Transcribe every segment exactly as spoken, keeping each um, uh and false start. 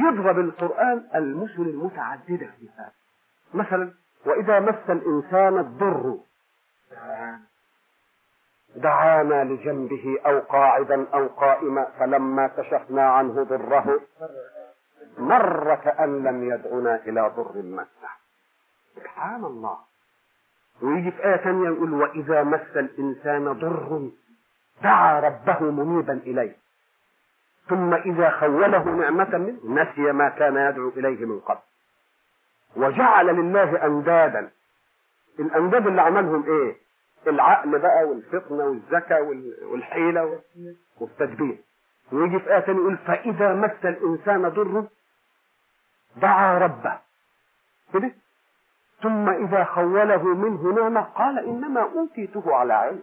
يضرب القرآن المثل المتعددة في هذا. مثلا وإذا مس الإنسان الضر دعانا لجنبه أو قاعدا أو قائما فلما كشفنا عنه ضره مر كأن لم يدعنا إلى ضر مسه. سبحان الله. ويجي في آية ثانية يقول وإذا مس الإنسان ضر دعا ربه منيبا إليه ثم إذا خوله نعمة منه نسي ما كان يدعو إليه من قبل وجعل لله أندادا. الأنداد اللي عملهم إيه؟ العقل بقى والفطنة والذكاء والحيلة والتدبير. ويجي في آية ثانية يقول فإذا مس الإنسان ضر دعا ربه كده ثم إذا خوله منه نعمة قال إنما أوتيته على علم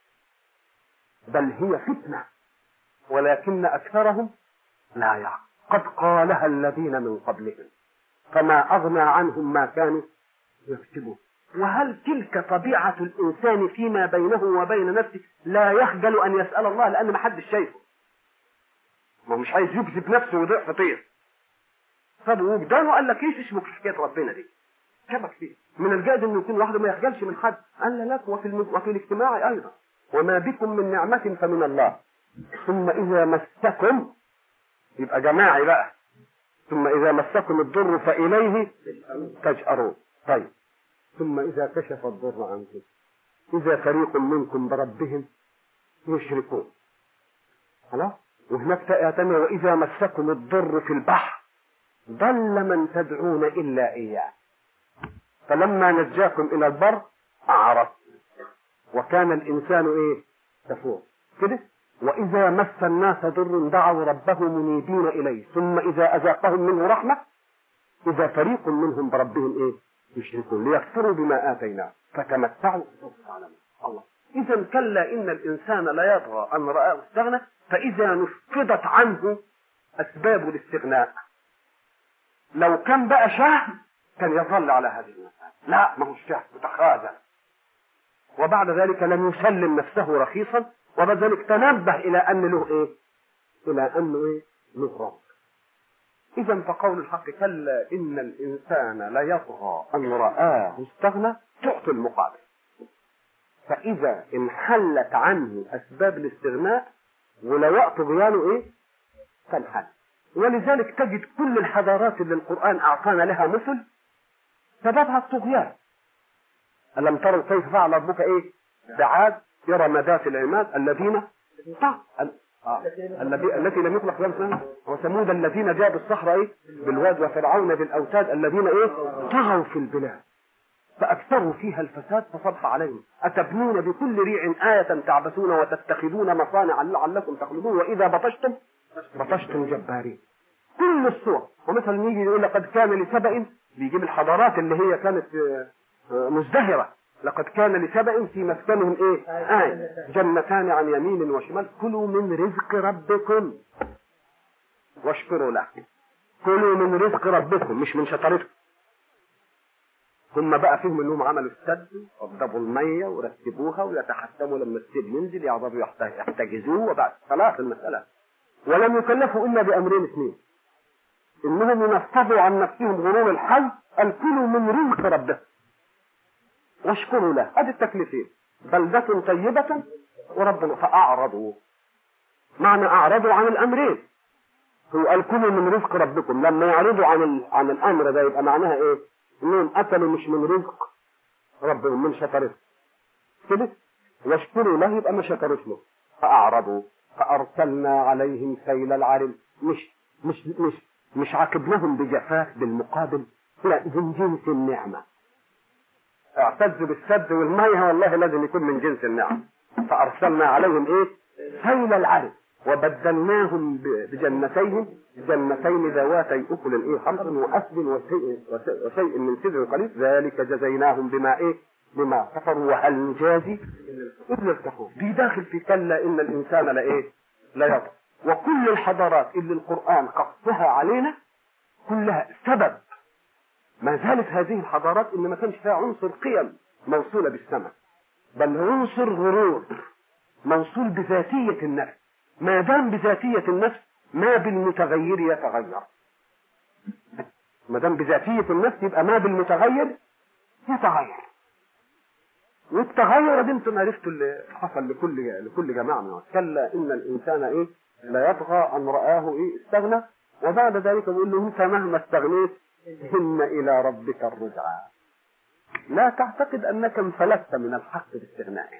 بل هي فتنة ولكن أكثرهم لا يعلمون. قد قالها الذين من قبلهم فما أغنى عنهم ما كانوا يكسبون. وهل تلك طبيعة الإنسان فيما بينه وبين نفسه لا يخجل أن يسأل الله لأن ما حدش شايفه، ما مش عايز يكذب نفسه ويضيع فطير. طب وجدانه قال لك ايش اسمك حكاية ربنا دي شبك فيه. من الجائز انه يكون واحد ما يخجلش من حد. قال لك وفي, الم... وفي الاجتماع ايضا وما بكم من نعمة فمن الله ثم اذا مسكم يبقى جماعي بقى ثم اذا مسكم الضر فإليه تجأرون. طيب ثم اذا كشف الضر عنكم اذا فريق منكم بربهم يشركون. خلاص. وهناك آية ثانية واذا مسكم الضر في البحر ضل من تدعون الا اياه فلما نجاكم الى البر اعرضتم وكان الانسان ايه كفور كده. واذا مس الناس ضر دعوا ربهم منيبين اليه ثم اذا اذاقهم منه رحمه اذا فريق منهم بربهم ايه يشركون ليكفروا بما اتيناه فتمتعوا فسوف تعلمون. الله. اذا كلا ان الانسان لا يطغى ان رآه استغنى فاذا نفضت عنه اسباب الاستغناء لو كان بقى شهم كان يظل على هذه المسألة. لا ما هو شهم متخاذل وبعد ذلك لم يسلم نفسه رخيصا وبعد ذلك تنبه الى ان له ايه الى انه ايه له رب. اذا فقول الحق كلا ان الانسان ليطغى ان رآه استغنى تعطي المقابل. فاذا انحلت عنه اسباب الاستغناء ولو طغيانه ايه تنحل. ولذلك تجد كل الحضارات اللي القرآن اعطانا لها مثل سببها الطغيان. ألم تروا كيف فعل ربك ايه بعاد إرم ذات العماد الذين التي لم يخلق لهم وثمود الذين جابوا الصخر ايه بالواد وفرعون بالاوتاد الذين ايه طغوا في البلاد فاكثروا فيها الفساد فصب عليهم اتبنون بكل ريع آية تعبثون وتتخذون مصانع لعلكم تخلدون واذا بطشتم بطشتم جبارين. كل الصور. ومثلا يجي يقول لقد كان لسبأ بيجيب الحضارات اللي هي كانت مزدهرة لقد كان لسبأ في مسكنهم ايه آية جنتان عن يمين وشمال كلوا من رزق ربكم واشكروا له. كلوا من رزق ربكم مش من شطارتكم. هم بقى فيهم انهم عملوا السد وضبوا المية ورتبوها ويتحكموا لما السيل ينزل يعرفوا يحتجزوه وبعد خلاص المسألة. ولم يكلفوا الا بامرين اثنين انهم ينفضوا عن نفسهم غرور الحي ان كلوا من رزق ربكم واشكروا له. ادي التكليفين بلدة طيبة وربنا فاعرضوا. معنى اعرضوا عن الامرين هو قال كلوا من رزق ربكم. لما يعرضوا عن عن الامر ده يبقى معناها ايه انهم اكلوا مش من رزق ربهم من شطرته كده. واشكروا له يبقى ما شكروش له فاعرضوا فارسلنا عليهم سيل العرم. مش مش مش مش عاقبناهم بجفاف بالمقابل لا من جنس النعمة. اعتزوا بالسد والمية والله لازم يكون من جنس النعم. فارسلنا عليهم ايه سيل العرم وبدلناهم بجنتين جنتين ذواتي اكل ايه خمر واثل وشيء, وشيء من سدر قليل ذلك جزيناهم بما ايه بما كفروا وهل نجازي الا الكفور. دي داخل في كلا ان الانسان لا ايه لا يطغى. وكل الحضارات اللي القرآن قصها علينا كلها سبب ما زالت هذه الحضارات ان ما كانش فيها عنصر قيم موصولة بالسماء بل عنصر غرور موصول بذاتية النفس. ما دام بذاتية النفس ما بالمتغير يتغير. ما دام بذاتية النفس يبقى ما بالمتغير يتغير. والتغير ده انتم عرفتوا اللي حصل لكل لكل جماعة من كلا ان الانسان ايه لا يطغى ان رآه ايه استغنى. وبعد ذلك يقول له انت مهما استغنيت ان الى ربك الرجعى. لا تعتقد انك انفلتت من الحق باستغنائك،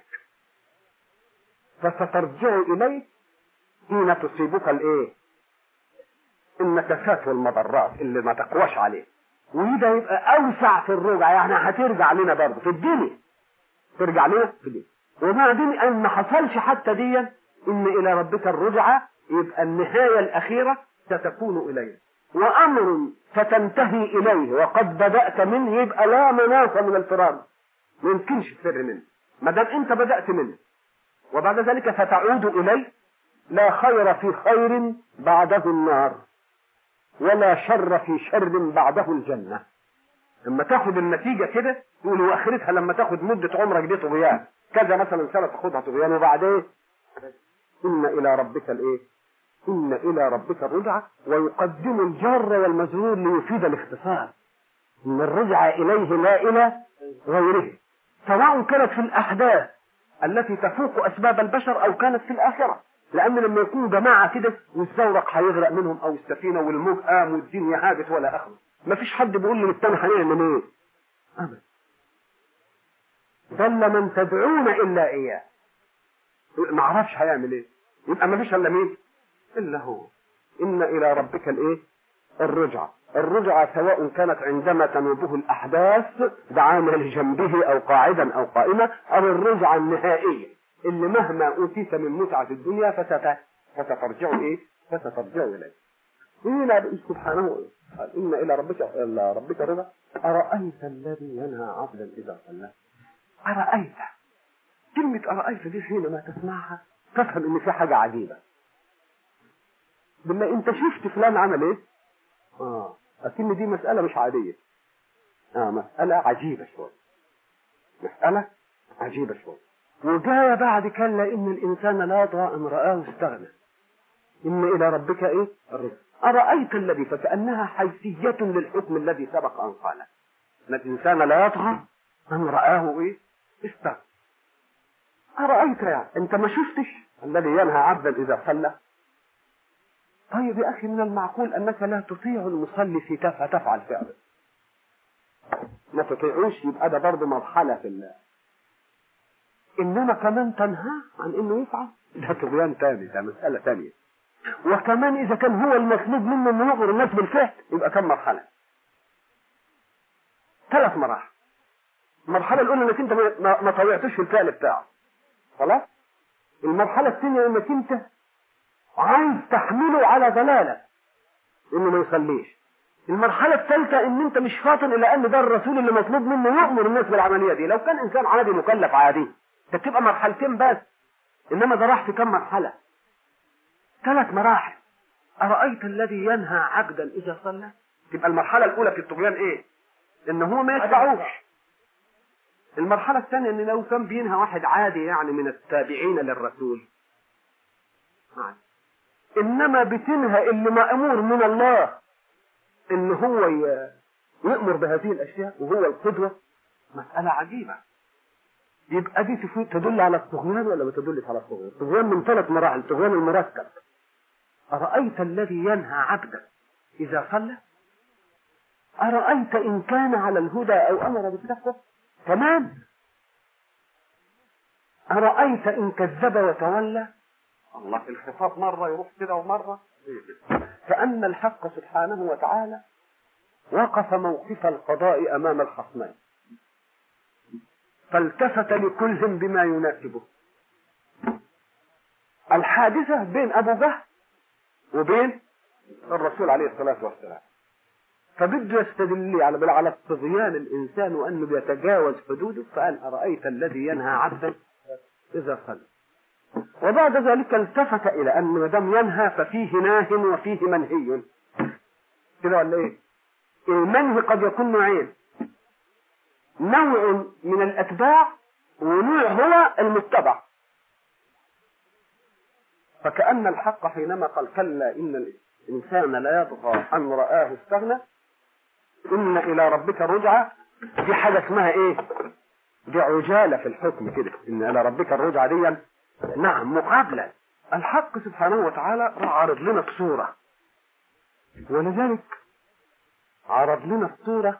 فسترجع اليه حين تصيبك الايه النكسات والمضرات اللي ما تقواش عليه. وده يبقى اوسع في الرجعة، يعني هترجع لنا برضه في الدنيا، ترجع لنا في الدنيا. وبعدين ان ما حصلش حتى دي ان الى ربك الرجعة، يبقى النهاية الاخيرة ستكون اليه، وامر ستنتهي اليه وقد بدأت منه، يبقى لا مناص من الفرار، ما يمكنش تفر منه ما دام انت بدأت منه. وبعد ذلك ستعود اليه. لا خير في خير بعده النار، ولا شر في شر بعده الجنة. لما تاخد النتيجة كده تقول واخرتها لما تاخد مدة عمرك دي طغيان كذا مثلا سنة تاخدها طغيان، وبعدين ان الى ربك الايه ان الى ربك الرجعة. ويقدم الجار والمجرور ليفيد الاختصار، ان الرجعة اليه لا الى غيره، سواء كانت في الاحداث التي تفوق اسباب البشر او كانت في الاخرة. لان لما يكون جماعة كده والزورق هيغرق منهم او السفينة والموج قام والدنيا هاجت ولا اخره، ما فيش حد بيقول للتاني هنعمل ايه ابدا. ضل من تدعون الا اياه، ما عرفش هيعمل ايه، يبقى ما فيش الا مين الا هو. ان الى ربك الايه الرجعة. الرجعة سواء كانت عندما تنوبه الاحداث دعانا لجنبه او قاعدا او قائمة، او الرجعة النهائية اللي مهما اوتيت من متعة الدنيا فست فترجع ايه فسترجع اليه. هنا سبحانه قال ان الى ربك الى ربك الرجعة. ارايت الذي ينهى عبدا اذا صلى. ارايت، كلمة ارايت دي حينما تسمعها تفهم ان في حاجة عجيبة. بالله انت شفت فلان عمل ايه؟ اه لكن دي مسألة مش عادية، اه مسألة عجيبة شوية، مسألة عجيبة شوية. وجاء بعد كلا ان الانسان لا يطغى ان رآه استغنى. ان الى ربك ايه الرجع. ارايت الذي، فكانها حيثيه للحكم الذي سبق ان قال ان الانسان لا يطغى ان رآه ايه استغنى. ارايت يعني انت ما شفتش الذي ينهى عبدا اذا صلى؟ طيب يا اخي من المعقول انك لا تطيع المصلي في تفعل تفعل فعله، ما تطيعوش، يبقى ده برضه مرحله في الله. انما كمان تنهى عن انه يفعل، ده طغيان تاني، ده مسألة تانية. وكمان اذا كان هو المطلوب منه انه يغر الناس بالفعل، يبقى كم مرحلة؟ ثلاث مراحل. المرحلة الاولى انك انت ما, ما طوعتش في الفعل بتاعه، خلاص. المرحلة الثانية انك انت عايز تحمله على ضلالة انه ما يصليش. المرحلة الثالثة ان انت مش فاطن الى ان ده الرسول اللي مطلوب منه يأمر الناس بالعملية دي. لو كان انسان عادي مكلف عادي ده تبقى مرحلتين بس، انما ده راح في كم مرحلة؟ ثلاث مراحل. ارايت الذي ينهى عبدا اذا صلى، تبقى المرحلة الاولى في الطغيان ايه؟ ان هو ما يتبعوش. المرحلة الثانية ان لو كان بينهى واحد عادي يعني من التابعين للرسول عادي. انما بتنهى اللي مأمور من الله ان هو يأمر بهذه الاشياء وهو القدوة، مسألة عجيبة. يبقى دي تدل على الطغيان ولا ما تدلش على الطغيان؟ الطغيان من ثلاث مراحل. الطغيان المركب. أرأيت الذي ينهى عبدا إذا صلى؟ أرأيت إن كان على الهدى أو أمر بالتقوى؟ تمام. أرأيت إن كذب وتولى؟ الله، الخطاب مرة يروح كده ومرة. فأن الحق سبحانه وتعالى وقف موقف القضاء أمام الخصمين، فالتفت لكل بما يناسبه. الحادثة بين أبو جهل وبين الرسول عليه الصلاة والسلام، فبده يستدل على على الطغيان الإنسان وأنه بيتجاوز حدوده، فقال أرأيت الذي ينهى عبدا إذا صلى. وبعد ذلك التفت إلى أن ما دام ينهى ففيه ناه وفيه منهي، كده ولا إيه؟ المنهي قد يكون نوعين، نوع من الأتباع ونوع هو المتبع. فكأن الحق حينما قال كلا إن الإنسان لا يطغى أن رآه استغنى إن إلى ربك الرجعة، دي حاجة اسمها إيه؟ دي عجالة في الحكم كده، إن إلى ربك الرجعة دي نعم مقابلة. الحق سبحانه وتعالى عرض لنا الصورة، ولذلك عرض لنا الصورة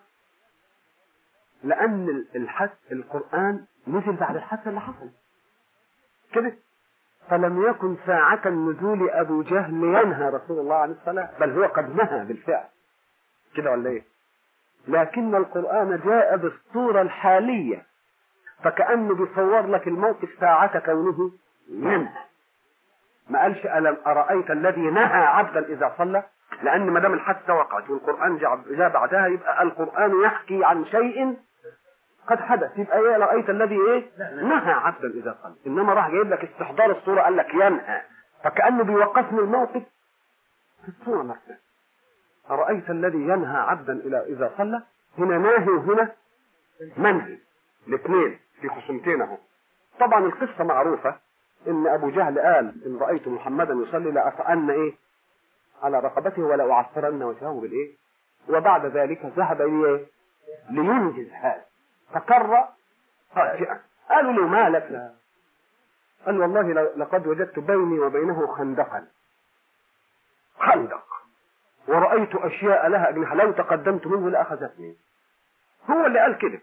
لأن الحث القرآن نزل بعد الحث اللي حصل كده. فلم يكن ساعة نزول أبو جهل ينهى رسول الله عن الصلاة، بل هو قد نهى بالفعل كده ولا إيه؟ لكن القرآن جاء بالصورة الحالية، فكأنه بيصور لك الموقف ساعة كونه ينهى. ما قالش ألم أرأيت الذي نهى عبدا إذا صلى، لأن ما دام الحادثة وقعت والقرآن جاء بعدها يبقى القرآن يحكي عن شيء قد حدث، يبقى ايه رأيت الذي ايه نهى عبدا إذا صلى. إنما راح جايب لك استحضار الصورة قال لك ينهى، فكأنه بيوقفني الموقف في الصورة نفسها. أرأيت الذي ينهى عبدا إلى إذا صلى، هنا ناهي وهنا منهي، الاثنين في خصومتين اهو. طبعا القصة معروفة إن أبو جهل قال إن رأيت محمدا يصلي لأطأن إيه على رقبته ولا أعصرن وجهه بالإيه، وبعد ذلك ذهب إليه لينجز هذا فكر فاجئا. قالوا له ما لك؟ قال والله لقد وجدت بيني وبينه خندقا خندق ورأيت أشياء لها أجنحة لو تقدمت منه لأخذتني. هو اللي قال كده.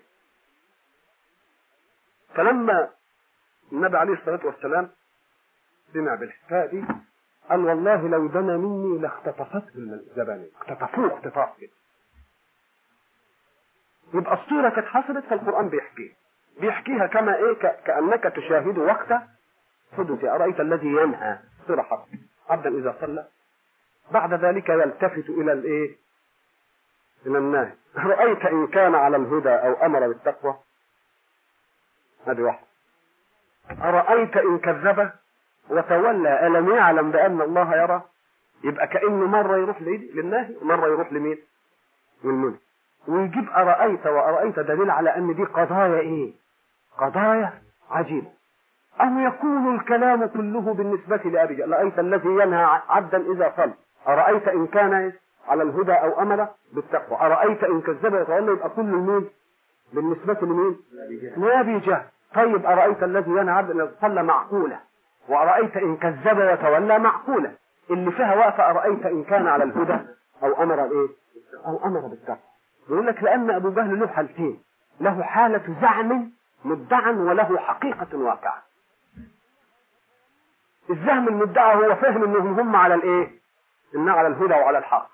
فلما النبي عليه الصلاة والسلام سمع بالحكاية دي قال والله لو دنا مني لاختطفته الزبانية، اختطفوه اختطاف كده. يبقى الصورة كانت حصلت فالقرآن بيحكيها بيحكيها كما ايه كأنك تشاهد وقت حدوث. أرأيت الذي ينهى صورة حصل عبدا إذا صلى، بعد ذلك يلتفت إلى الايه إلى الناهي. رأيت إن كان على الهدى أو أمر بالتقوى، هذه واحدة. أرأيت إن كذب وتولى ألم يعلم بأن الله يرى، يبقى كأنه مرة يروح للناهي ومرة يروح لمين للمنهي. ويجيب أرأيت وأرأيت دليل على أن دي قضايا إيه قضايا عجيبة. أو يكون الكلام كله بالنسبة لأبي جهل. رأيت الذي ينهى عبدا إذا صلى، أرأيت إن كان على الهدى أو أمر بالتقوى، أرأيت إن كذب وتولى، يبقى كل المين بالنسبة لمين لأبي جهل. طيب أرأيت الذي ينهى عبدا إذا صلى معقولة، وأرأيت إن كذب وتولى معقولة. اللي فيها وقفة أرأيت إن كان على الهدى أو أمر إيه أو أمر بالتقوى. يقول لك لأن أبو جهل له حالتين، له حالة زعم مدعا وله حقيقة واقعة. الزعم المدعى هو فهم انهم هم على الايه ان على الهدى وعلى الحق.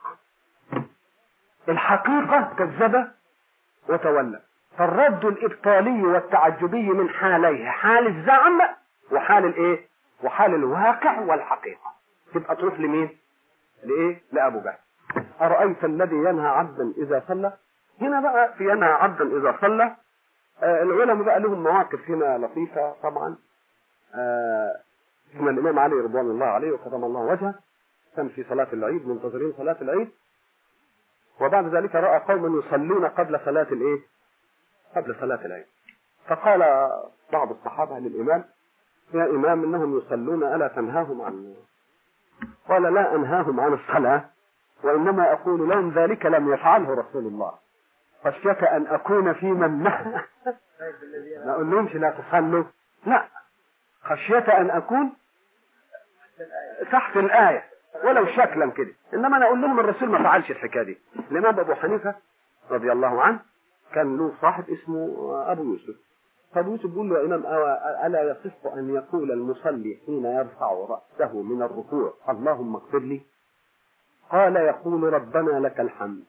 الحقيقة كذب وتولى. فالرد الابطالي والتعجبي من حاليه، حال الزعم وحال الايه وحال الواقع والحقيقة. تبقى تروح لمين لايه لأبو جهل. أرأيت الذي ينهى عبدا إذا صلى. هنا بقى في ينهى عبدا إذا صلى آه العلماء بقى لهم مواقف هنا لطيفة طبعا. آه ثم الإمام علي رضوان الله عليه وكرم الله وجهه كان في صلاة العيد منتظرين صلاة العيد، وبعد ذلك رأى قوما يصلون قبل صلاة الايه قبل صلاة العيد. فقال بعض الصحابة للإمام يا إمام إنهم يصلون ألا تنهاهم عن؟ قال لا أنهاهم عن الصلاة، وإنما أقول لهم ذلك لم يفعله رسول الله خشية أن أكون في من نهى. ما أقول لهمش لا تصلوا، لا، خشية أن أكون تحت الآية ولو شكلا كده. إنما أنا أقول لهم الرسول ما فعلش الحكاية دي. الإمام أبو حنيفة رضي الله عنه كان له صاحب اسمه أبو يوسف. فأبو يوسف بيقول له يا إمام ألا يصح أن يقول المصلي حين يرفع رأسه من الركوع اللهم اغفر لي؟ قال يقول ربنا لك الحمد.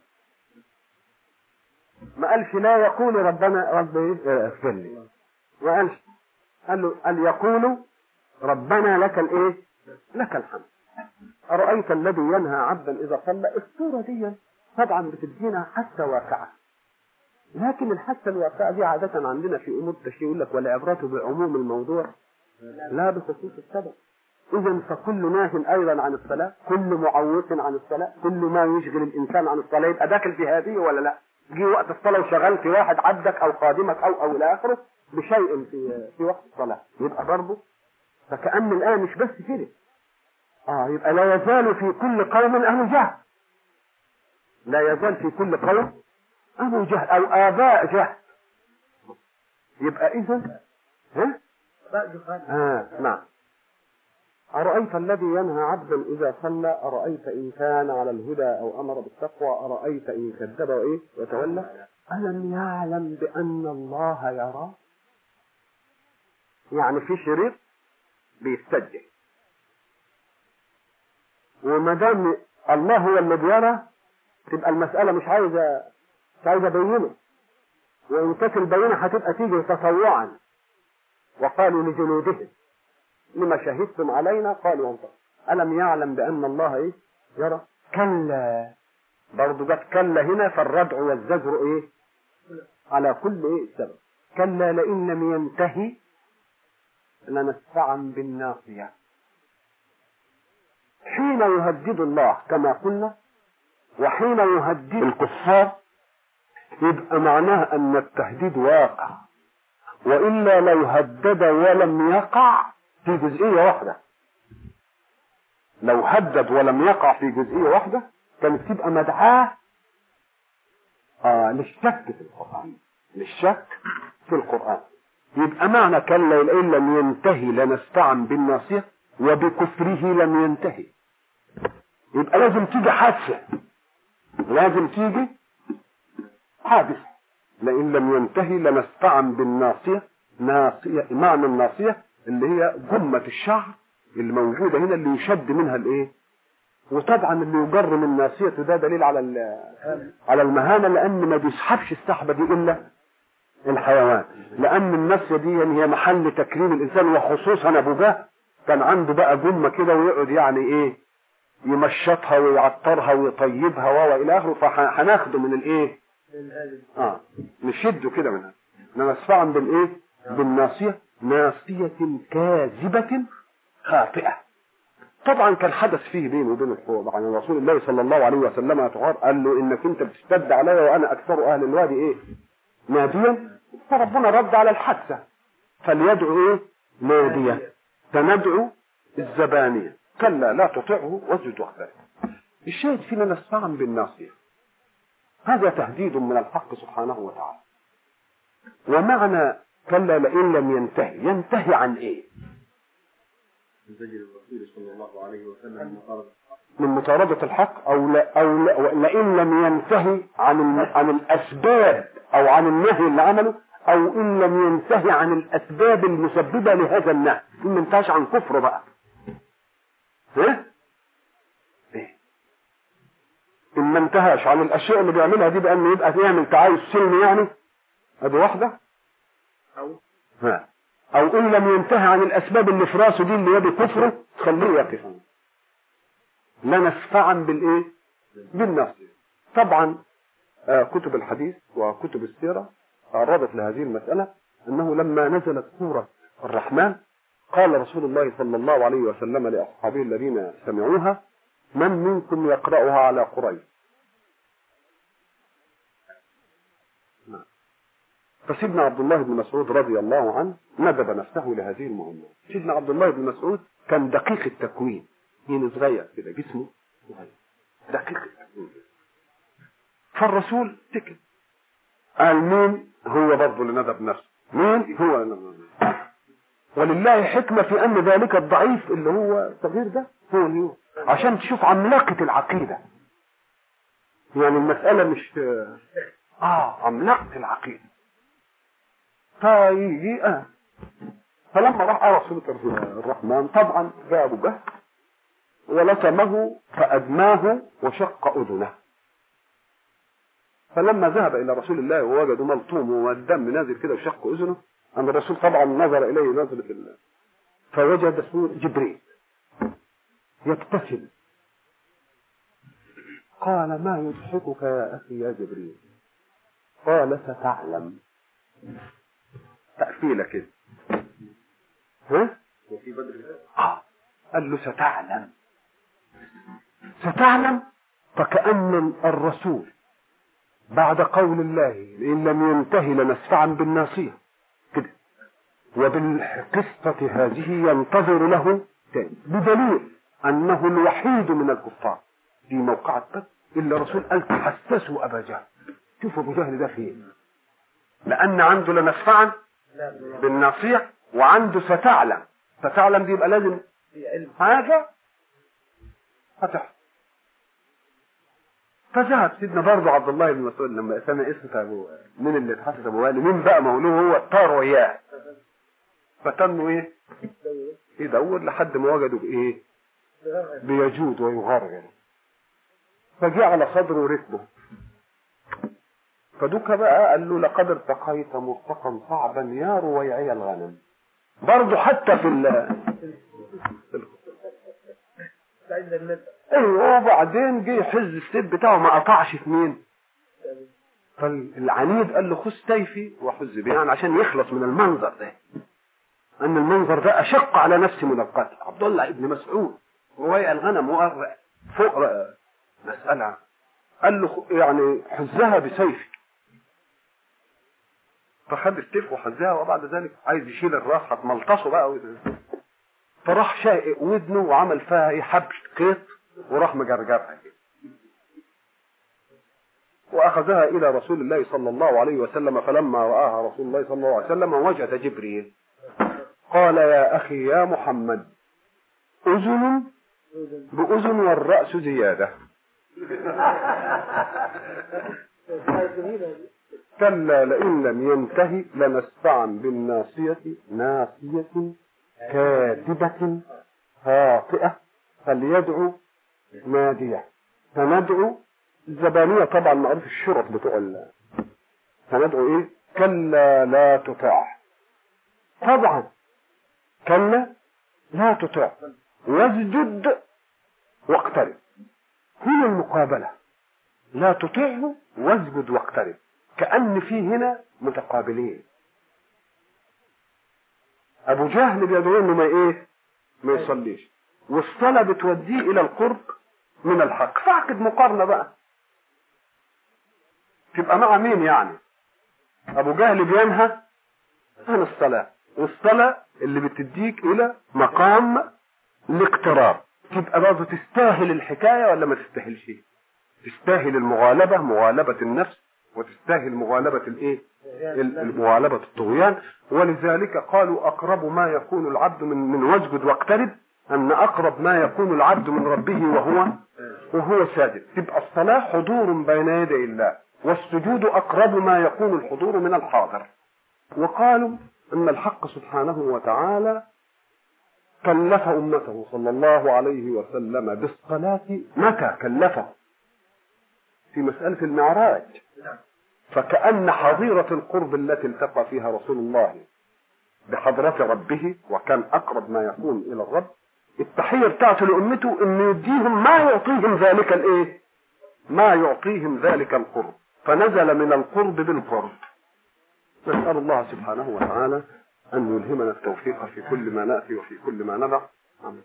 ما قالش لا يقول ربنا ربي اغفر لي، ما قالش، قال له قال يقول ربنا لك الايه لك الحمد. أرأيت الذي ينهى عبدا إذا صلى. الصورة دي طبعا بتدينا حاسة واقعة، لكن الحاسة الواقعة دي عادة عندنا في أمور التشريع يقول لك والعبرة بعموم الموضوع لا بخصوص السبب. إذا فكل ناه أيضا عن الصلاة، كل معوق عن الصلاة، كل ما يشغل الإنسان عن الصلاة يبقى داخل في هذه ولا لا؟ جي وقت الصلاة وشغلت واحد عبدك أو خادمك أو أو إلى آخره بشيء في في وقت الصلاة، يبقى برضه. فكأن الآن مش بس كده، اه يبقى لا يزال في كل قوم اهل جهل، لا يزال في كل قوم اهل جهل او اباء جهل. يبقى اذا ها اه نعم. أرأيت الذي ينهى عبدا إذا صلى، أرأيت إن كان على الهدى أو أمر بالتقوى، أرأيت إن كذب وإيه وتولى، ألم يعلم بأن الله يرى؟ يعني في شريط بيستجل، وما دام الله هو اللي بيرى تبقى المسألة مش عايزة مش عايزة بينه، وإن كانت البينة هتبقى تيجي تطوعا. وقالوا لجنودهم لما شهدتم علينا قالوا انظر ألم يعلم بأن الله إيه يرى؟ كلا، برضو جت كلا هنا، فالردع والزجر إيه على كل إيه سبب. كلا لئن لم ينتهي لنسفعا بالناصية. حين يهدد الله كما قلنا وحين يهدد الكفار يبقى معناه أن التهديد واقع، وإلا لو هدد ولم يقع في جزئية واحدة، لو هدد ولم يقع في جزئية واحدة كانت تبقى مدعاة آه للشك في القرآن، للشك في القرآن. يبقى معنى كلا لئن لم ينتهي لنستعن بالناصية، وبكفره لم ينتهي. يبقى لازم تيجي حادثة، لازم تيجي حادثة. لئن لم ينتهي لنستعن بالناصية. ناصية، معنى الناصية اللي هي جمة الشعر اللي موجودة هنا اللي يشد منها الايه، وطبعا اللي يجر من الناصية ده دليل على على المهانة، لان ما بيسحبش السحبة دي الا الحيوان، لان الناصية دي يعني هي محل تكريم الانسان، وخصوصا ابو جهل كان عنده بقى جمة كده ويقعد يعني ايه يمشطها ويعطرها ويطيبها والى اخره. فهناخده من الايه اه نشده كده منها. نسفعا بالايه بالناصية، ناصية كاذبة خاطئة. طبعا كان حدث فيه بينه وبين الحوار عن رسول الله صلى الله عليه وسلم يا طهار، قال له انك انت بتشتد عليا وانا اكثر اهل الوادي ايه ناديا، فربنا رد على الحادثة فليدعو ايه نادية سندعو الزبانية كلا لا تطعه واسجد واقترب. الشاهد فينا نسفعا بالناصية، هذا تهديد من الحق سبحانه وتعالى. ومعنى كلا لئن لم ينتهي، ينتهي عن ايه؟ زجر الرسول صلى الله عليه وسلم من مطاردة الحق، او لا او لا لئن لم ينتهي عن عن الاسباب او عن النهي اللي عمله، او ان لم ينتهي عن الاسباب المسببة لهذا النهي، ان ما انتهاش عن كفره بقى. ها؟ ايه؟ ان ما انتهاش عن الاشياء اللي بيعملها دي بان يبقى يعمل تعايش سلمي يعني، ادي واحدة، او ها او ان لم ينتهي عن الاسباب اللي في راسه دي اللي هي بكفره تخليه يقف. لنسفعا بالايه بالنص. طبعا آه كتب الحديث وكتب السيرة تعرضت لهذه المسألة، انه لما نزلت سورة الرحمن قال رسول الله صلى الله عليه وسلم لاصحابه الذين سمعوها من منكم يقرأها على قريش؟ فسيدنا عبد الله بن مسعود رضي الله عنه ندب نفسه لهذه المهمة. سيدنا عبد الله بن مسعود كان دقيق التكوين، يعني صغير كده جسمه صغير دقيق التكوين. فالرسول سكت، قال مين هو برضه اللي ندب نفسه؟ مين هو اللي ولله حكمة في ان ذلك الضعيف اللي هو الصغير ده هو اللي هو عشان تشوف عملاقة العقيدة. يعني المسألة مش اه عملاقة العقيدة. فيجي اه فلما راح على رسول الرحمن طبعا جاء ابو جهل ولطمه فادماه وشق اذنه. فلما ذهب الى رسول الله ووجد ملطوم والدم نازل كده وشق اذنه، ان الرسول طبعا نظر اليه نظره الله، فوجد جبريل يبتسم. قال ما يضحكك يا اخي يا جبريل؟ قال ستعلم. تأفيلة كده ها؟ وفي بدر آه. قال له ستعلم ستعلم. فكأن الرسول بعد قول الله إن لم ينتهي لنسفعا بالناصية كده، وبالقصة هذه ينتظر له تاني، بدليل انه الوحيد من الكفار في موقعة بدر الا رسول قال تحسسوا ابا جهل. شوفوا ابو جهل ده فين، لان عنده لنسفعا بالناصية وعنده ستعلم. ستعلم دي يبقى لازم حاجة هتحصل. فذهب سيدنا برضه عبد الله بن مسعود لما سمع اسم ابو مين اللي اتحسس ابو والي، مين بقى مولوه هو، طار وياه. فتنوا ايه يدور لحد ما وجدوا بايه بيجود ويغرغر، فجاء على صدره ركبه. فدوك بقى قال له لقد ارتقيت مرتقا صعبا يا رويعي الغنم. برضه حتى في ال ايوه. وبعدين جه يحز السيف بتاعه ما قطعش في مين؟ فالعنيد قال له خذ سيفي وحز بيه، يعني عشان يخلص من المنظر ده، ان المنظر ده اشق على نفسي من القتل. عبد الله ابن مسعود رويع الغنم وقر فوق مسألة، قال له يعني حزها بسيفي. فخد السيف وحزها، وبعد ذلك عايز يشيل الراس هتملطشه بقى، فراح شاقق ودنه وعمل فيها ايه حبل قيط وراح مجرجرها واخذها الى رسول الله صلى الله عليه وسلم. فلما راها رسول الله صلى الله عليه وسلم وجد جبريل قال يا اخي يا محمد اذن باذن والراس زياده. كلا لئن لم ينتهي لنسفعا بالناصيه ناصيه كاذبة خاطئة فليدعو نادية. فندعو الزبانية طبعا معروف الشرط بتوع الله. فندعو ايه؟ كلا لا تطع. طبعا كلا لا تطع واسجد واقترب. هنا المقابلة، لا تطعه واسجد واقترب، كأن في هنا متقابلين. ابو جهل بيدعو انه ما ايه ما يصليش، والصلاة بتوديه الى القرب من الحق. فاعقد مقارنة بقى تبقى مع مين؟ يعني ابو جهل بينهى عن الصلاة، والصلاة اللي بتديك الى مقام الاقتراب، تبقى برضه تستاهل الحكاية ولا ما تستاهلش؟ تستاهل المغالبة، مغالبة النفس، وتستاهل مغالبة الايه المغالبة الطغيان. ولذلك قالوا اقرب ما يكون العبد من من واسجد واقترب، ان اقرب ما يكون العبد من ربه وهو وهو ساجد. تبقى الصلاة حضور بين يدي الله، والسجود اقرب ما يكون الحضور من الحاضر. وقالوا ان الحق سبحانه وتعالى كلف امته صلى الله عليه وسلم بالصلاة. متى كلفه؟ في مسألة المعراج. فكأن حظيرة القرب التي التقى فيها رسول الله بحضرة ربه، وكان أقرب ما يكون إلى الرب، التحية بتاعته لأمته إنه يديهم ما يعطيهم ذلك الإيه؟ ما يعطيهم ذلك القرب، فنزل من القرب بالقرب. نسأل الله سبحانه وتعالى أن يلهمنا التوفيق في كل ما نأتي وفي كل ما نضع. آمين.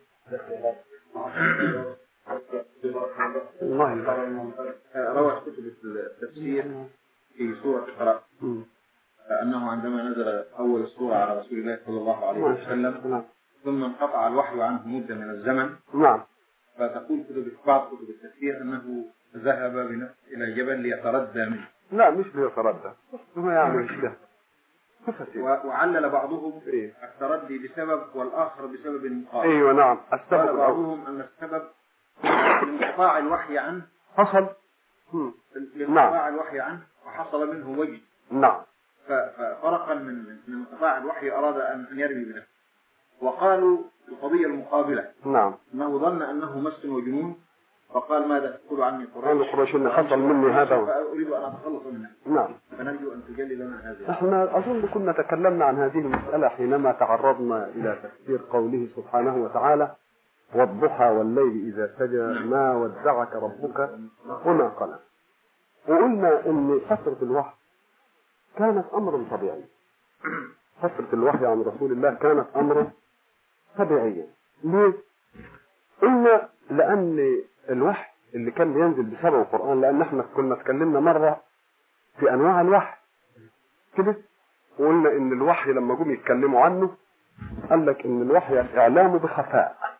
الله روى كتب التفسير في سورة القرآن أنه عندما نزل أول السورة على رسول الله صلى الله عليه وسلم ثم انقطع الوحي عنه مدة من الزمن. نعم. فتقول كتب بعض كتب التفسير أنه ذهب بنفسه إلى جبل ليتردى منه. لا مش ليتردى، هو يعني مش ده. وعلل بعضهم إيه؟ التردي بسبب والآخر بسبب انقطاع. ايوه نعم. السبب قال بعضهم أن السبب انقطاع الوحي عنه حصل انقطاع نعم. الوحي عنه وحصل منه وجد. نعم. ففرقا من من انقطاع الوحي أراد أن يرمي بنفسه. وقالوا القضية المقابلة نعم أنه ظن أنه مس وجنون، فقال ماذا تقول عني قريش؟ قريش إن حصل مني هذا، فأريد أن أتخلص منه. نعم. فنرجو أن تجلي لنا هذه. احنا أظن كنا تكلمنا عن هذه المسألة حينما تعرضنا إلى تفسير قوله سبحانه وتعالى والضحى والليل إذا سجى ما ودعك ربك وما قلى. وقلنا إن فترة الوحي كانت أمرا طبيعيا. فترة الوحي عن رسول الله كانت أمرا طبيعيا. ليه؟ قلنا لأن الوحي اللي كان بينزل بسبب القرآن، لأن احنا كنا اتكلمنا مرة في أنواع الوحي كده، وقلنا إن الوحي لما جم يتكلموا عنه قال لك إن الوحي إعلامه بخفاء،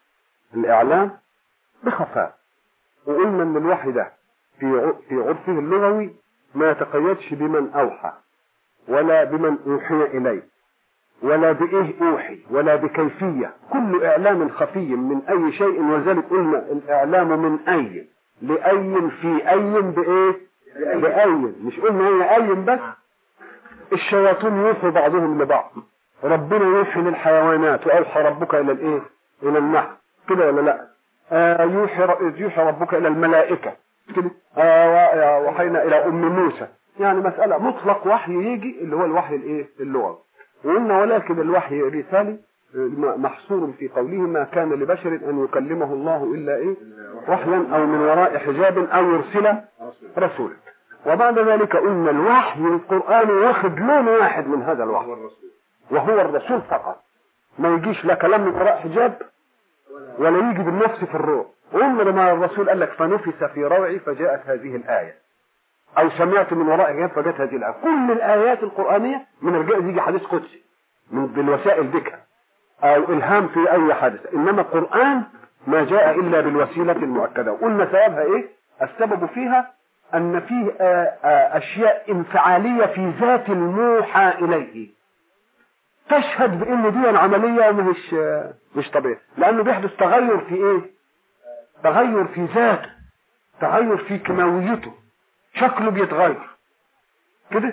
الاعلام بخفاء. وقلنا ان الوحي ده في في عرفه اللغوي ما يتقيدش بمن اوحى ولا بمن اوحي اليه ولا بايه اوحي ولا بكيفيه، كل اعلام خفي من اي شيء. وذلك قلنا الاعلام من اي لاي في اي بايه باي، مش قلنا هي اي بس. الشياطين يوحي بعضهم لبعض، ربنا يوحي للحيوانات واوحى ربك الى الايه الى النحل كده ولا لا؟ آه يوحي يوحي ربك الى الملائكه كده. آه وحينا الى ام موسى. يعني مساله مطلق وحي يجي اللي هو الوحي الايه اللغوي. وقلنا ولكن الوحي الرسالي محصور في قوله ما كان لبشر ان يكلمه الله الا ايه وحيا او من وراء حجاب او يرسل رسولا. وبعد ذلك قلنا الوحي القرآني واخد لون واحد من هذا الوحي وهو الرسول فقط، ما يجيش لا كلام من وراء حجاب ولا يجي بالنفس في الروح. قلنا لما الرسول قال لك فنفس في روعي فجاءت هذه الآية، او سمعت من وراء حجاب فجاءت هذه الآية. كل الآيات القرآنية من الجائز يجي حديث قدسي من بالوسائل ذكر او الهام في اي حدث، انما القرآن ما جاء الا بالوسيلة المؤكدة. وقلنا سببها ايه؟ السبب فيها ان فيه اشياء انفعالية في ذات الموحى اليه تشهد بان دي عملية مش مش طبيعية، لانه بيحدث تغير في ايه؟ تغير في ذاته، تغير في كيماويته، شكله بيتغير كده.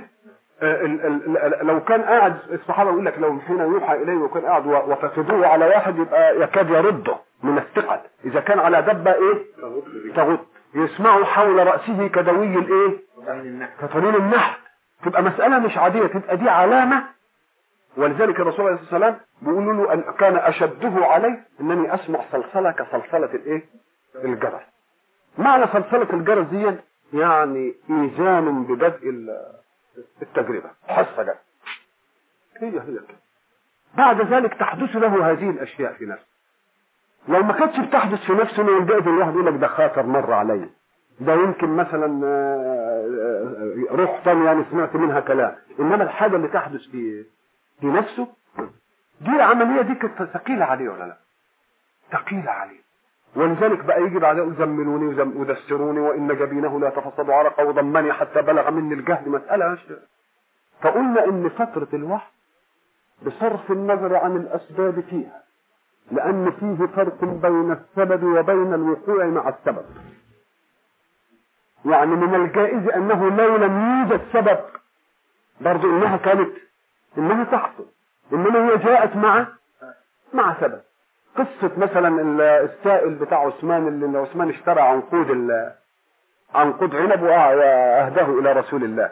لو كان قاعد الصحابة يقول لك لو حين يوحى اليه وكان قاعد وفقدوه على واحد يبقى يكاد يرده من الثقل. اذا كان على دبة ايه تغط يسمعوا حول رأسه كدوي الايه كطنين النحل، تبقى مسألة مش عادية، تبقى دي علامة. ولذلك الرسول عليه الصلاة والسلام بيقولوا له أن كان أشده علي أنني أسمع صلصلة كصلصلة الايه الجرس. معنى صلصلة الجرس دي يعني إيزان ببدء التجربة، حصة جد هي هي كده. بعد ذلك تحدث له هذه الأشياء في نفسه. لو ما كانتش بتحدث في نفسه انه يلجأ الواحد يقول لك ده خاطر مر عليا، ده يمكن مثلا روح ثانيه يعني سمعت منها كلام، انما الحاجه اللي تحدث في في نفسه دي العمليه دي كانت ثقيله عليه ولا لا؟ ثقيله عليه. ولذلك بقى يجي بعدها يقول زملوني ودستروني وان جبينه لا تفصد عرقه وضمني حتى بلغ مني الجهد. مساله مش. فقلنا ان فتره الوحي بصرف النظر عن الاسباب فيها، لأن فيه فرق بين السبب وبين الوقوع مع السبب. يعني من الجائز أنه لو لم يوجد سبب برضو إنها كانت إنها تحصل، إنما هي جاءت مع مع سبب. قصة مثلا السائل بتاع عثمان اللي عثمان اشترى عنقود عنقود عنب وأهداه إلى رسول الله،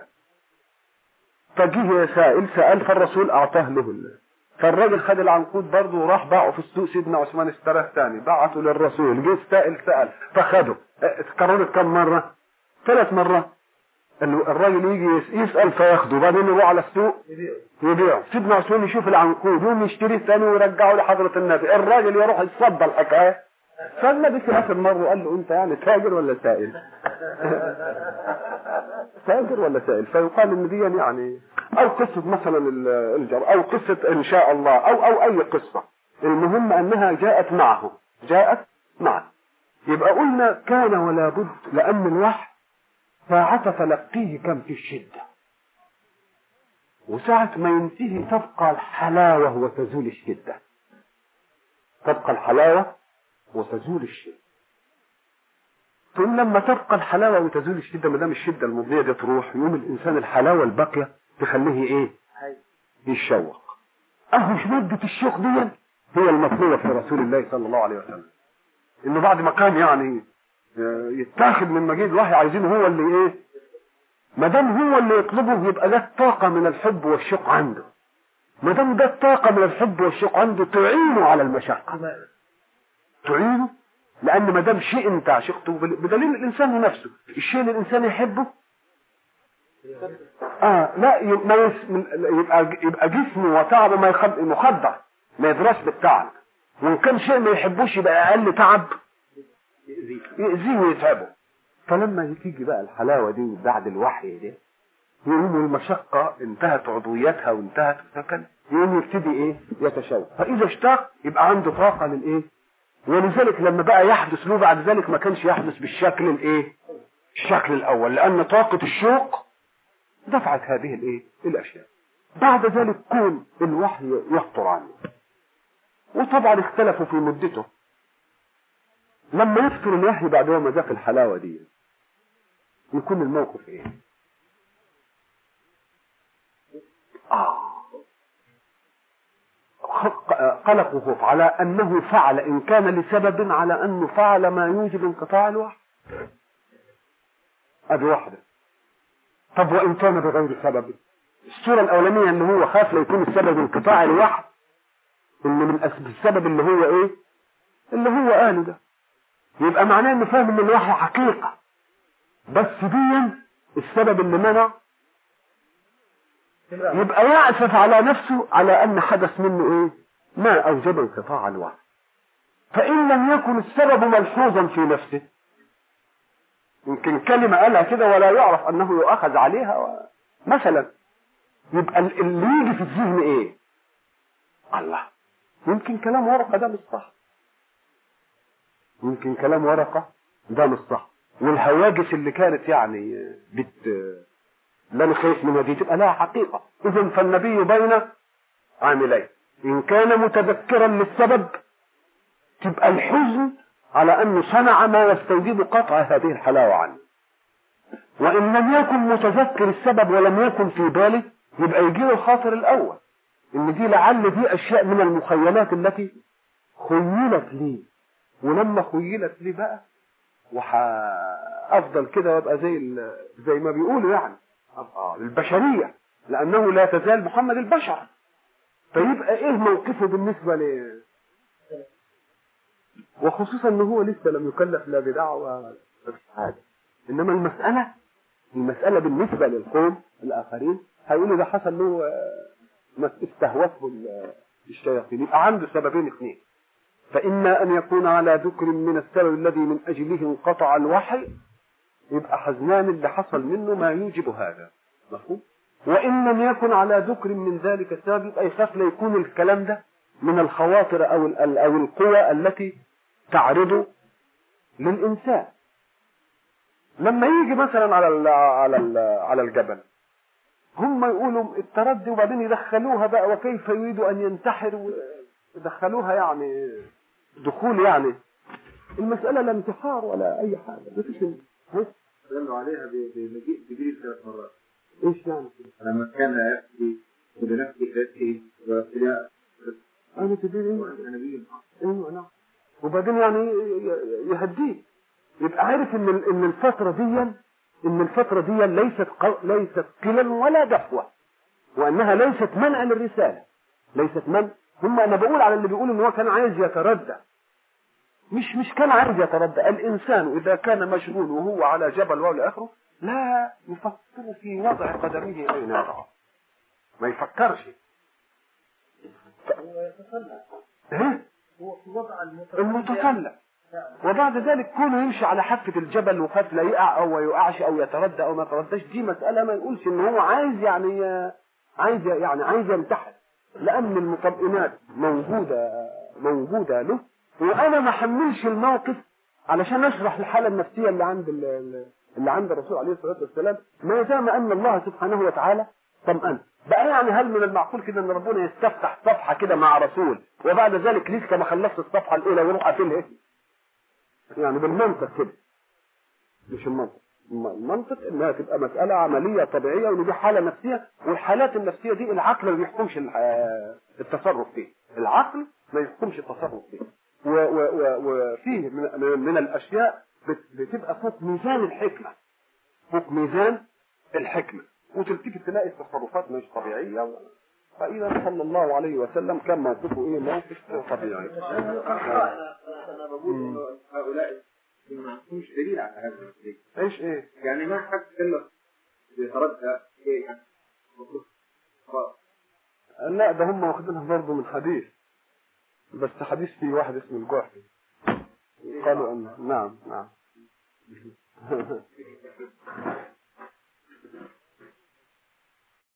فجيه سائل سأل فالرسول أعطاه له الله، فالراجل خد العنقود برضه وراح باعه في السوق. سيدنا عثمان اشتراه ثاني بعته للرسول، جه السائل سأل فخده. اتكررت كم مرة؟ ثلاث مرات. الراجل يجي يسأل فياخده، بعدين يروح على السوق يبيعه. سيدنا عثمان يشوف العنقود يقوم يشتريه ثاني ويرجعه لحضرة النبي. الراجل يروح يصدى الحكاية، فالنبي في آخر مرة قال له انت يعني تاجر ولا سائل؟ تاجر ولا سائل؟ فيقال ان دي يعني او قصة مثلا الجر او قصة ان شاء الله او او اي قصة، المهم انها جاءت معه جاءت معه. يبقى قلنا كان ولا بد، لان الوحي ساعة تلقيه كم في الشدة، وساعة ما ينتهي تبقى الحلاوة وتزول الشدة، تبقى الحلاوة وتزول الشدة. ثم لما تبقى الحلاوة وتزول الشدة، ما دام الشدة المضنية دي تروح، يوم الإنسان الحلاوة الباقية تخليه إيه؟ يتشوق. أهو مادة الشوق دي هي المطلوبة في رسول الله صلى الله عليه وسلم، إنه بعد ما كان يعني يتاخد من مجيد الوحي عايزين هو اللي إيه؟ ما دام هو اللي يطلبه يبقى ده الطاقة من الحب والشوق عنده. ما دام ده الطاقة من الحب والشوق عنده تعينه على المشقة، تعينه. لأن ما دام شيء انت عشقته، بدليل الإنسان نفسه الشيء اللي الإنسان يحبه اه لا ما يس... يبقى يبقى جسمه وتعبه ما يخد... مخدع، ما يدرس بالتعب. وإن كان شيء ما يحبوش يبقى أقل تعب يأذيه ويتعبه. فلما تيجي بقى الحلاوة دي بعد الوحي دي، يقوم المشقة انتهت عضويتها وانتهت سكن، يقوم يبتدي ايه؟ يتشوق. فإذا اشتاق يبقى عنده طاقة للايه؟ ولذلك لما بقى يحدث له بعد ذلك ما كانش يحدث بالشكل الايه الشكل الاول، لان طاقة الشوق دفعت هذه الايه الاشياء. بعد ذلك كون الوحي يخطر عنه، وطبعا اختلفوا في مدته. لما يخطر الوحي بعد ما ذاق الحلاوة دي يكون الموقف ايه؟ آه. قلق وخوف على انه فعل، ان كان لسبب على انه فعل ما يوجب انقطاع الوحي. ادي واحدة. طب وان كان بغير سبب؟ الصورة الاولانية ان هو خاف لا يكون السبب انقطاع الوحي، ان من السبب اللي هو ايه اللي هو قاله ده، يبقى معناه انه فاهم ان الوحي حقيقة، بس دي السبب اللي منع، يبقى يأسف على نفسه على ان حدث منه ايه ما اوجب انقطاع الوحي. فان لم يكن السبب ملحوظا في نفسه، يمكن كلمة قالها كده ولا يعرف انه يؤخذ عليها و... مثلا، يبقى اللي يجي في الذهن ايه؟ الله، يمكن كلام ورقة ده مش صح، يمكن كلام ورقة ده مش صح، والهواجس اللي كانت يعني بت لا نخيف من هذه تبقى لها حقيقة. اذن فالنبي بين عاملين، ان كان متذكرا للسبب تبقى الحزن على انه صنع ما يستوجب قطع هذه الحلاوة عنه، وان لم يكن متذكر السبب ولم يكن في باله يبقى يجيله الخاطر الاول ان دي لعل دي اشياء من المخيلات التي خيلت لي، ولما خيلت لي بقى وافضل كده وابقى زي زي ما بيقولوا يعني اه البشرية، لانه لا تزال محمد البشر، فيبقى ايه موقفه بالنسبة ل وخصوصا ان هو لسه لم يكلف لا بدعوة ولا حاجة. انما المسألة المسألة بالنسبة للقوم الاخرين هيقولوا ده حصل له استهوته الشياطين، يبقى عنده سببين اثنين، فإما أن يكون على ذكر من السبب الذي من أجله انقطع الوحي، يبقى حزنان اللي حصل منه ما يوجب هذا، مفهوم؟ وإن لم يكن على ذكر من ذلك السبب يبقى يخاف لا يكون الكلام ده من الخواطر أو أو القوى التي تعرض للإنسان. لما يجي مثلا على ال على ال على الجبل هم يقولوا التردي وبعدين يدخلوها بقى وكيف يريد أن ينتحر ودخلوها يعني دخول، يعني المسألة لا انتحار ولا أي حاجة، ما فيش. ها؟ قالوا عليها بمجيء جبريل ثلاث مرات. إيش يعني؟ لما كان يأتي بنفسه يأتي وابتلاء. أنا تدري إيه؟ أنا بيه. إيه أنا. وبعدين يعني يهديه، يبقى عارف إن إن الفترة دي إن الفترة دي ليست قو... ليست قلا ولا دفوة، وأنها ليست منع للرسالة، ليست منع. هم أنا بقول على اللي بيقول إن هو كان عايز يتردى، مش مش كان عايز يتردى. الإنسان إذا كان مشغول وهو على جبل ولا آخره لا يفكر في وضع قدمه أين يضعه، ما يفكرش. هو يتسلى. إيه؟ هو في وضع المتسلى، وبعد ذلك كونه يمشي على حافة الجبل وخاف لا يقع أو يقعش أو يتردى أو ما يترداش، دي مسألة ما يقولش إن هو عايز يعني عايز يعني عايز ينتحر، لأن المطمئنات موجودة موجودة له، وأنا ما حملش الموقف علشان أشرح الحالة النفسية اللي عند اللي عند الرسول عليه الصلاة والسلام، ما دام أن الله سبحانه وتعالى طمأن. بقى يعني هل من المعقول كده ان ربنا يستفتح صفحة كده مع رسول وبعد ذلك لسه ما خلصت الصفحة الاولى ويروح قافلها؟ يعني بالمنطق كده، مش المنطق. المنطق انها تبقى مسألة عملية طبيعية وان دي حالة نفسية، والحالات النفسية دي العقل ما بيحكمش التصرف فيه، العقل ما يحكمش التصرف فيه، وفيه من, من الاشياء بتبقى فوق ميزان الحكمة، فوق ميزان الحكمة، وتلتفت تلاقي التصرفات مش طبيعية. فإذا صلى الله عليه وسلم كان موقفه ايه؟ موقف طبيعي. انا بقول هؤلاء ما عندهمش دليل على هذا الشيء. ايش ايه؟ يعني ما حد كلف بيتردى ايه يعني. لا ده هم واخدينها برضه من حديث، بس حديث فيه واحد اسمه الجوحي قالوا ان نعم نعم